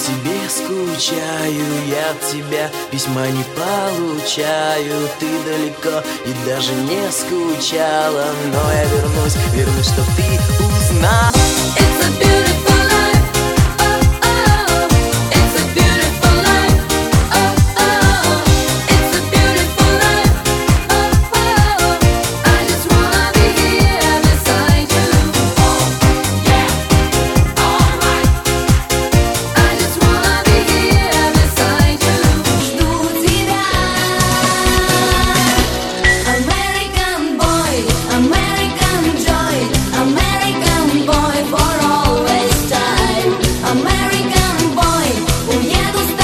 тебе скучаю, я от тебя письма не получаю. Ты далеко и даже не скучала, но я вернусь, чтоб ты узнал. It's a beautiful life, oh, oh. It's a beautiful life, oh, oh. It's a beautiful life, oh, oh. I just wanna be here beside you. Oh, yeah, alright. I just wanna be here beside you. Жду тебя, American boy, American joy, American boy for always time. American boy, уеду с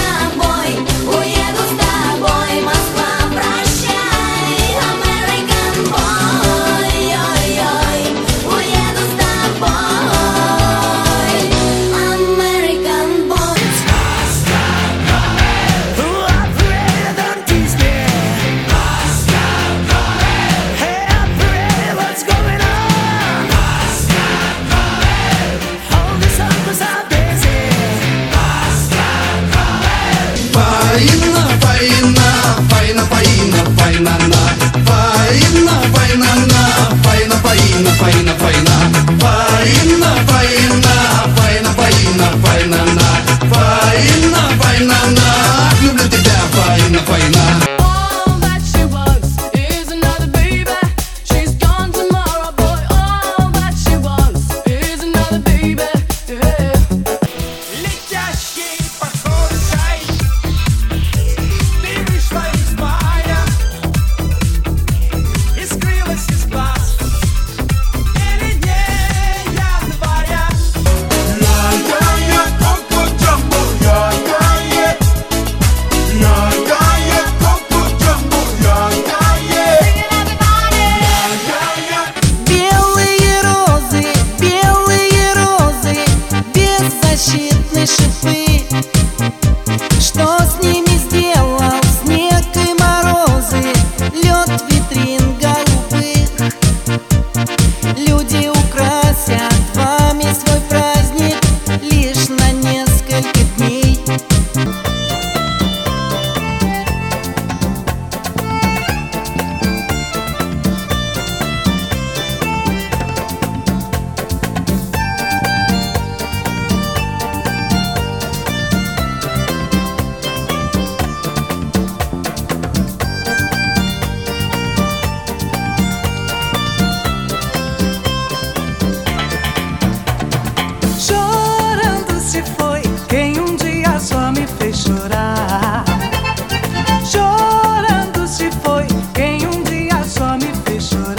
тобой, Москва, прощай. American boy, ой-ой, уеду с тобой. American boy. Люблю тебя, фаина, фаина. All that she wants is another baby. She's gone tomorrow, boy. All that she wants is another baby. Yeah. Летящий похожий чай, ты вышла из мая и скрылась из глаз. Или не января. Я-я-я, коко джамбо, я-я-я. Я-я-я, коко джамбо, я-я-я. Я-я-я. Белые розы, беззащитны шипы. Что с ними сделал снег и морозы, лед витрин голубых? Люди украсят вами свой праздник лишь на несколько дней. Chorando se foi quem dia só me fez chorar. Chorando se foi quem dia só me fez chorar.